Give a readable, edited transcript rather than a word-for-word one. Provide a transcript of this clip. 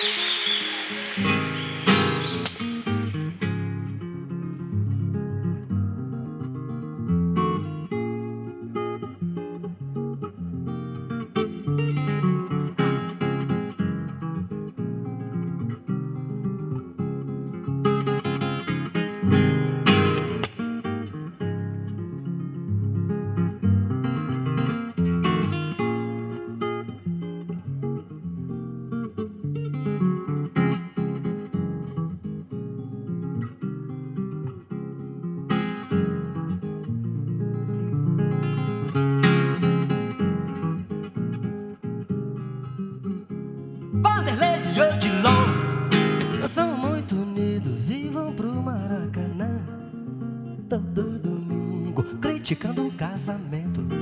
Vanderlei e Odilon são muito unidos e vão pro Maracanã todo domingo, criticando o casamento